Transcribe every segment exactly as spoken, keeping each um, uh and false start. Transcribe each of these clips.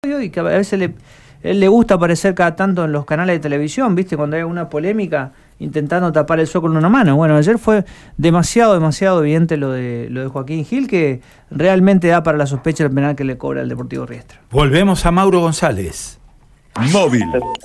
Y que a veces le, él le gusta aparecer cada tanto en los canales de televisión, ¿viste? Cuando hay una polémica intentando tapar el sol con una mano. Bueno, ayer fue demasiado, demasiado evidente lo de lo de Joaquín Gil, que realmente da para la sospecha el penal que le cobra el Deportivo Riestra. Volvemos a Mauro González. Móvil.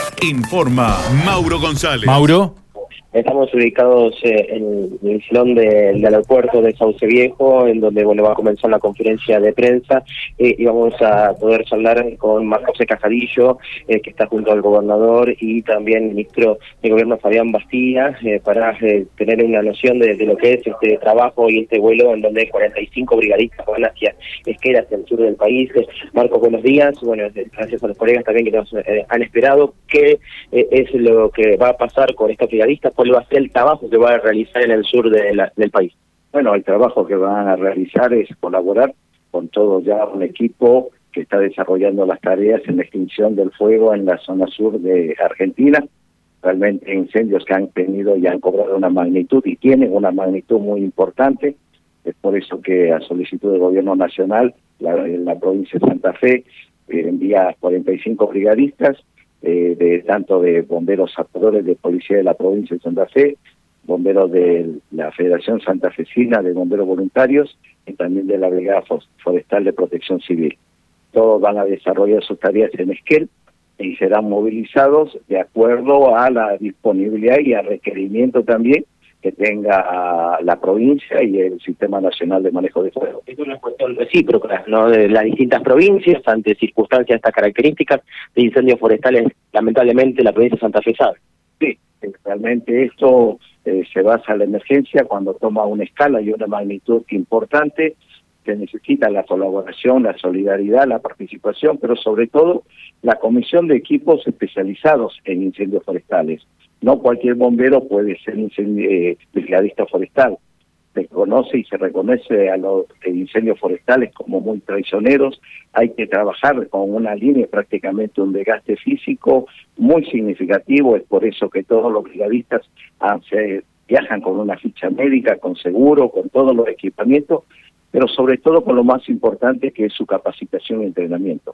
Informa Mauro González. Mauro. Estamos ubicados eh, en el salón de, del aeropuerto de Sauce Viejo, en donde bueno va a comenzar la conferencia de prensa eh, y vamos a poder hablar con Marco José Castillo, eh, que está junto al gobernador, y también el ministro de Gobierno Fabián Bastía, eh, para eh, tener una noción de, de lo que es este trabajo y este vuelo en donde cuarenta y cinco brigadistas van hacia Esquel, hacia el sur del país. Eh, Marco, buenos días. Bueno, gracias a los colegas también que nos eh, han esperado. ¿Qué eh, es lo que va a pasar con estos brigadistas? ¿Cuál va a ser el trabajo que va a realizar en el sur de la, del país? Bueno, el trabajo que van a realizar es colaborar con todo ya un equipo que está desarrollando las tareas en la extinción del fuego en la zona sur de Argentina. Realmente incendios que han tenido y han cobrado una magnitud y tienen una magnitud muy importante. Es por eso que a solicitud del Gobierno Nacional, la, la provincia de Santa Fe eh, envía cuarenta y cinco brigadistas, Eh, de tanto de bomberos actuadores de policía de la provincia de Santa Fe, bomberos de la Federación Santafesina de Bomberos Voluntarios y también de la Brigada Forestal de Protección Civil. Todos van a desarrollar sus tareas en Esquel y serán movilizados de acuerdo a la disponibilidad y al requerimiento también que tenga la provincia y el Sistema Nacional de Manejo de Fuego. Es una cuestión recíproca, ¿no? De las distintas provincias, ante circunstancias de estas características de incendios forestales, lamentablemente la provincia de Santa Fe sabe. Sí, realmente esto eh, se basa en la emergencia cuando toma una escala y una magnitud importante, que necesita la colaboración, la solidaridad, la participación, pero sobre todo la comisión de equipos especializados en incendios forestales. No cualquier bombero puede ser eh, brigadista forestal. Se conoce y se reconoce a los incendios forestales como muy traicioneros. Hay que trabajar con una línea, prácticamente un desgaste físico muy significativo. Es por eso que todos los brigadistas ah, se viajan con una ficha médica, con seguro, con todos los equipamientos, pero sobre todo con lo más importante, que es su capacitación y entrenamiento.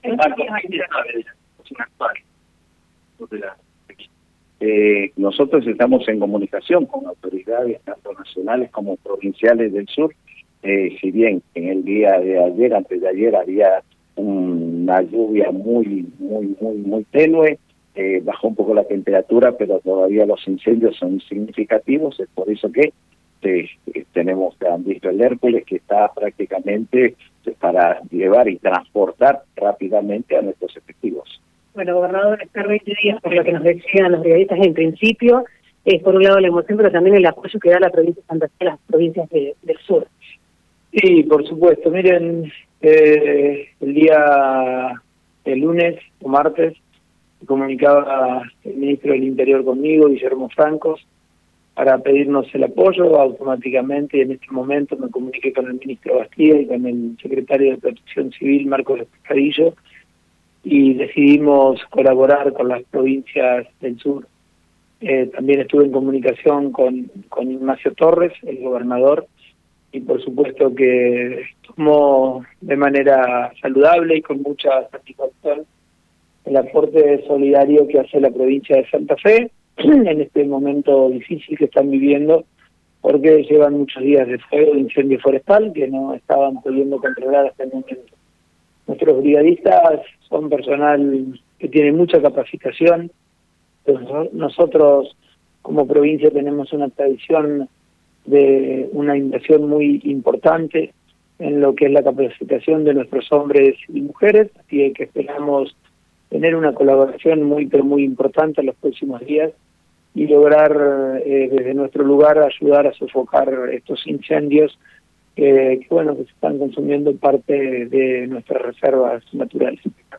Eh, nosotros estamos en comunicación con autoridades tanto nacionales como provinciales del sur. Eh, si bien en el día de ayer, antes de ayer, había una lluvia muy, muy, muy, muy tenue, eh, bajó un poco la temperatura, pero todavía los incendios son significativos. Es por eso que eh, tenemos, han visto el Hércules, que está prácticamente para llevar y transportar rápidamente a nuestros efectivos. Bueno, gobernador, estar veinte días, por lo que nos decían los brigadistas en principio, es por un lado la emoción, pero también el apoyo que da la provincia de Santa Fe a las provincias de, del sur. Sí, por supuesto. Miren, eh, el día, el lunes o martes, comunicaba el ministro del Interior conmigo, Guillermo Francos, para pedirnos el apoyo. Automáticamente, en este momento, me comuniqué con el ministro Bastía y con el secretario de Protección Civil, Marco Castillo, y decidimos colaborar con las provincias del sur. Eh, también estuve en comunicación con, con Ignacio Torres, el gobernador, y por supuesto que tomó de manera saludable y con mucha satisfacción el aporte solidario que hace la provincia de Santa Fe en este momento difícil que están viviendo, porque llevan muchos días de fuego, de incendio forestal, que no estaban pudiendo controlar hasta el momento. Nuestros brigadistas son personal que tiene mucha capacitación. Nosotros, como provincia, tenemos una tradición de una inversión muy importante en lo que es la capacitación de nuestros hombres y mujeres, así que esperamos tener una colaboración muy, pero muy importante en los próximos días y lograr eh, desde nuestro lugar ayudar a sofocar estos incendios Que, que bueno, que se están consumiendo parte de nuestras reservas naturales.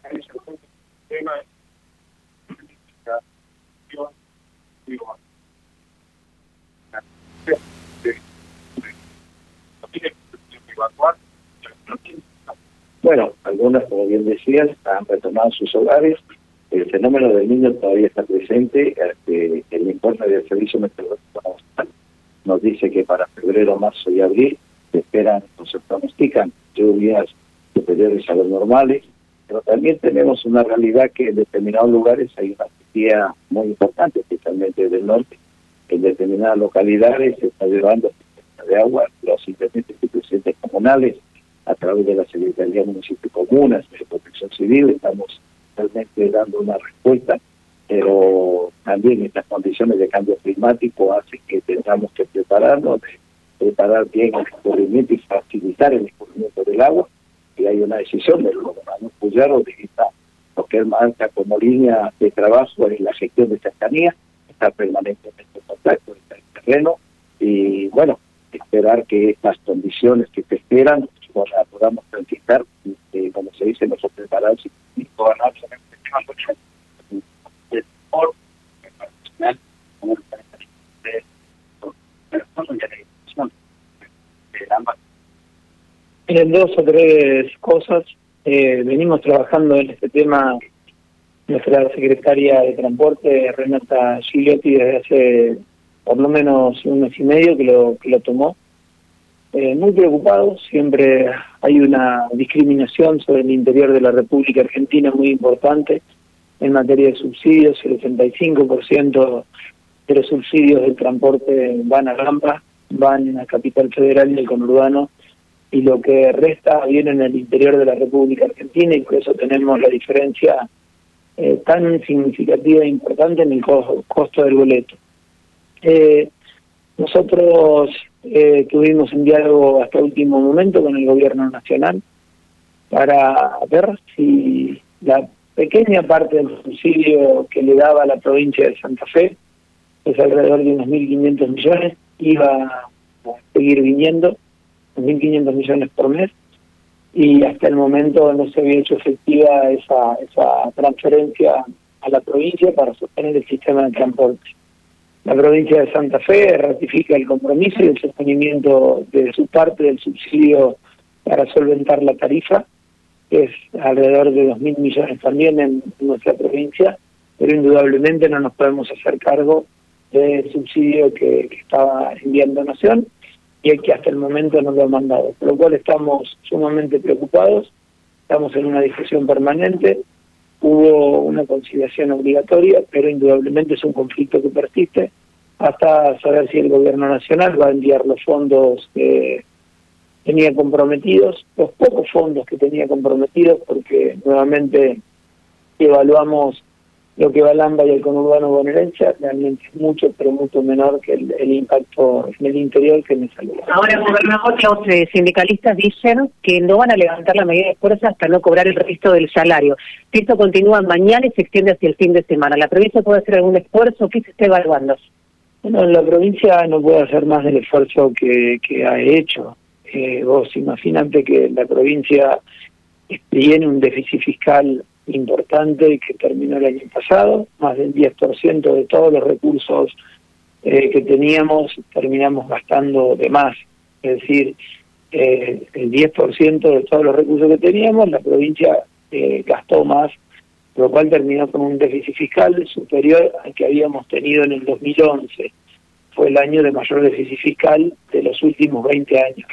Bueno, algunas, como bien decías, han retomado sus hogares. El fenómeno del niño todavía está presente. Este, el informe del Servicio Meteorológico Nacional nos dice que para febrero, marzo y abril se esperan o se pronostican lluvias superiores a los normales. pero también tenemos una realidad que en determinados lugares hay una sequía muy importante, especialmente del norte. En determinadas localidades se está llevando de agua los intendentes y presidentes comunales a través de la Secretaría de Municipios y Comunas, de Protección Civil. Estamos realmente dando una respuesta, pero también estas condiciones de cambio climático hacen que tengamos que prepararnos, preparar bien el escurrimiento y facilitar el escurrimiento del agua. Y hay una decisión del gobernador Puyaro de esta, lo que él marca como línea de trabajo en la gestión de cercanía, estar permanentemente en contacto, estar en terreno, y bueno, esperar que estas condiciones que te esperan pues, las podamos transitar, y eh, como se dice, nosotros preparados y gobernar sobre este tema del sport, profesional, como de ambas. En dos o tres cosas, eh, venimos trabajando en este tema. Nuestra secretaria de Transporte, Renata Gigliotti, desde hace por lo menos un mes y medio que lo, que lo tomó. Eh, muy preocupados, siempre hay una discriminación sobre el interior de la República Argentina muy importante en materia de subsidios. El ochenta y cinco por ciento de los subsidios del transporte van a Lampa, van a Capital Federal y el conurbano, y lo que resta viene en el interior de la República Argentina, y por eso tenemos la diferencia eh, tan significativa e importante en el co costo del boleto. Eh, nosotros eh, tuvimos un diálogo hasta último momento con el gobierno nacional para ver si la pequeña parte del subsidio que le daba a la provincia de Santa Fe, es alrededor de unos mil quinientos millones, iba a seguir viniendo, mil quinientos millones por mes, y hasta el momento no se había hecho efectiva esa, esa transferencia a la provincia para sostener el sistema de transporte. La provincia de Santa Fe ratifica el compromiso y el sostenimiento de su parte del subsidio para solventar la tarifa, que es alrededor de dos mil millones también en nuestra provincia, pero indudablemente no nos podemos hacer cargo del subsidio que, que estaba enviando Nación, y el que hasta el momento no lo ha mandado, por lo cual estamos sumamente preocupados, estamos en una discusión permanente, hubo una conciliación obligatoria, pero indudablemente es un conflicto que persiste, hasta saber si el gobierno nacional va a enviar los fondos que tenía comprometidos, los pocos fondos que tenía comprometidos, porque nuevamente evaluamos lo que va al AMBA y el conurbano bonaerense, realmente es mucho, pero mucho menor que el, el impacto en el interior que me salió. Ahora, gobernador, los eh, sindicalistas dicen que no van a levantar la medida de fuerza hasta no cobrar el resto del salario. Si esto continúa mañana y se extiende hacia el fin de semana, ¿la provincia puede hacer algún esfuerzo? ¿Qué se está evaluando? Bueno, la provincia no puede hacer más del esfuerzo que, que ha hecho. Eh, vos imagínate que la provincia tiene un déficit fiscal importante que terminó el año pasado, más del diez por ciento de todos los recursos eh, que teníamos terminamos gastando de más, es decir, eh, el diez por ciento de todos los recursos que teníamos, la provincia eh, gastó más, lo cual terminó con un déficit fiscal superior al que habíamos tenido en el dos mil once, fue el año de mayor déficit fiscal de los últimos veinte años.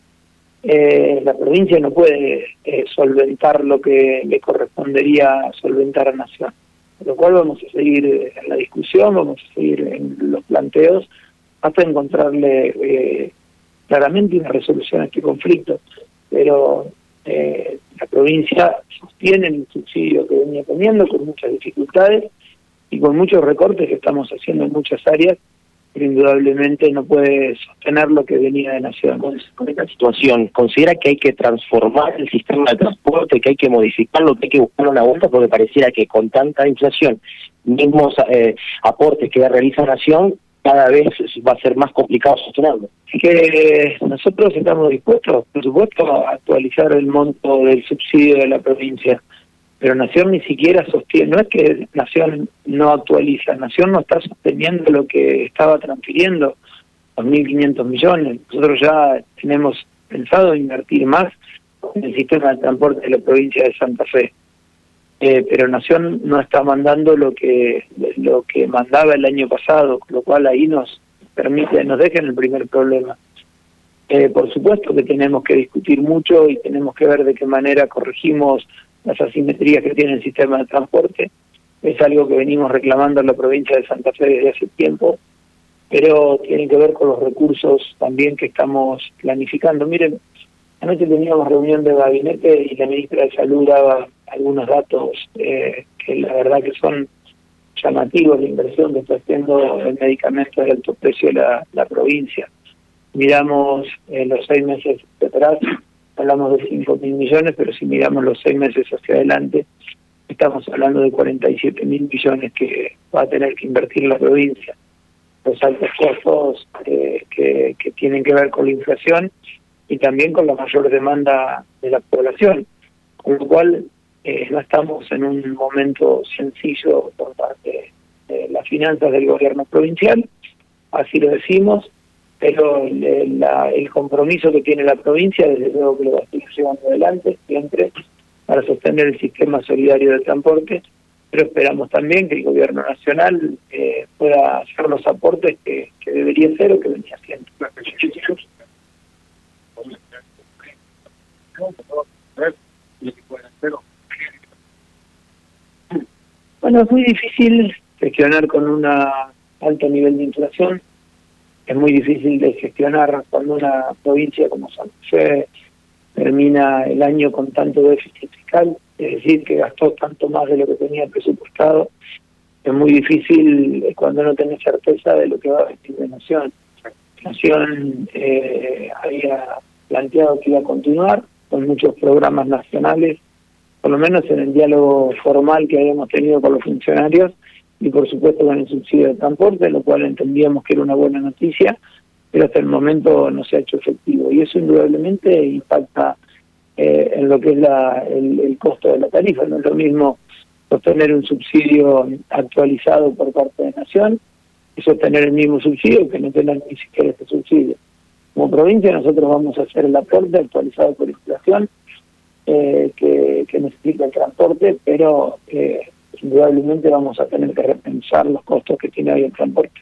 Eh, la provincia no puede eh, solventar lo que le correspondería solventar a Nación, por lo cual vamos a seguir en la discusión, vamos a seguir en los planteos hasta encontrarle eh, claramente una resolución a este conflicto, pero eh, la provincia sostiene el subsidio que venía teniendo con muchas dificultades y con muchos recortes que estamos haciendo en muchas áreas, pero indudablemente no puede sostener lo que venía de Nación. Con esta situación, ¿considera que hay que transformar el sistema de transporte, que hay que modificarlo, que hay que buscar una vuelta? Porque pareciera que con tanta inflación, mismos eh, aportes que realiza Nación, cada vez va a ser más complicado sostenerlo. Así que nosotros estamos dispuestos, por supuesto, a actualizar el monto del subsidio de la provincia, pero Nación ni siquiera sostiene, no es que Nación no actualiza, Nación no está sosteniendo lo que estaba transfiriendo, dos mil quinientos millones. Nosotros ya tenemos pensado invertir más en el sistema de transporte de la provincia de Santa Fe, eh, pero Nación no está mandando lo que lo que mandaba el año pasado, con lo cual ahí nos permite, nos deja en el primer problema. Eh, por supuesto que tenemos que discutir mucho y tenemos que ver de qué manera corregimos las asimetrías que tiene el sistema de transporte. Es algo que venimos reclamando en la provincia de Santa Fe desde hace tiempo, pero tiene que ver con los recursos también que estamos planificando. Miren, anoche teníamos reunión de gabinete y la ministra de Salud daba algunos datos eh, que la verdad que son llamativos. La inversión que está haciendo en medicamentos de alto precio la, la provincia. Miramos eh, los seis meses de atrás, hablamos de cinco mil millones, pero si miramos los seis meses hacia adelante, estamos hablando de cuarenta y siete mil millones que va a tener que invertir la provincia. Los altos costos eh, que, que tienen que ver con la inflación y también con la mayor demanda de la población, con lo cual eh, no estamos en un momento sencillo por parte de las finanzas del gobierno provincial, así lo decimos, pero el, la, el compromiso que tiene la provincia, desde luego que lo va a seguir llevando adelante siempre para sostener el sistema solidario de transporte, pero esperamos también que el gobierno nacional eh, pueda hacer los aportes que, que debería hacer o que venía haciendo. Bueno, es muy difícil gestionar con un alto nivel de inflación, es muy difícil de gestionar cuando una provincia como Santa Fe termina el año con tanto déficit fiscal, es decir, que gastó tanto más de lo que tenía presupuestado. Es muy difícil cuando no tenés certeza de lo que va a venir de Nación. Nación eh, había planteado que iba a continuar con muchos programas nacionales, por lo menos en el diálogo formal que habíamos tenido con los funcionarios, y por supuesto con el subsidio de transporte, lo cual entendíamos que era una buena noticia, pero hasta el momento no se ha hecho efectivo, y eso indudablemente impacta eh, en lo que es la, el, el costo de la tarifa. No es lo mismo sostener un subsidio actualizado por parte de Nación y sostener el mismo subsidio que no tener ni siquiera este subsidio. Como provincia nosotros vamos a hacer el aporte actualizado por inflación eh, que, que necesita el transporte, pero eh, indudablemente vamos a tener que repensar los costos que tiene hoy el transporte.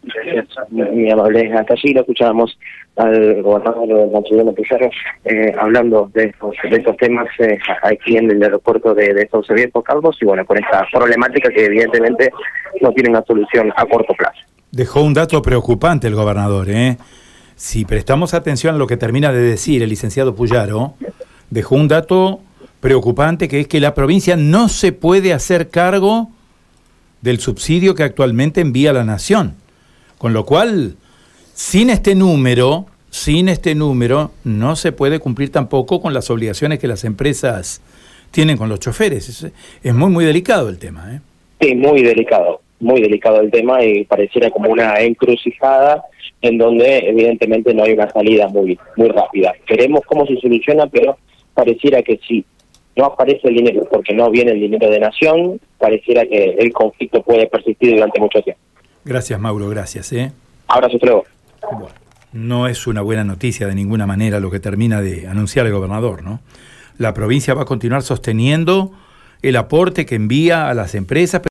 Muy amable. Hasta allí lo escuchábamos al gobernador Maximiliano Pizarro eh, hablando de estos, de estos temas eh, aquí en el aeropuerto de, de Sauce Viejo, Calvos, y bueno, con esta problemática que evidentemente no tiene una solución a corto plazo. Dejó un dato preocupante el gobernador, ¿eh? Si prestamos atención a lo que termina de decir el licenciado Puyaro, dejó un dato preocupante, que es que la provincia no se puede hacer cargo del subsidio que actualmente envía la Nación. Con lo cual, sin este número, sin este número, no se puede cumplir tampoco con las obligaciones que las empresas tienen con los choferes. Es, es muy, muy delicado el tema, ¿eh? Sí, muy delicado, muy delicado el tema, y pareciera como una encrucijada en donde evidentemente no hay una salida muy, muy rápida. Veremos cómo se soluciona, pero pareciera que sí. No aparece el dinero porque no viene el dinero de Nación, pareciera que el conflicto puede persistir durante mucho tiempo. Gracias, Mauro, gracias. ¿eh? Abrazo, hasta luego. Bueno, no es una buena noticia de ninguna manera lo que termina de anunciar el gobernador, ¿no? La provincia va a continuar sosteniendo el aporte que envía a las empresas,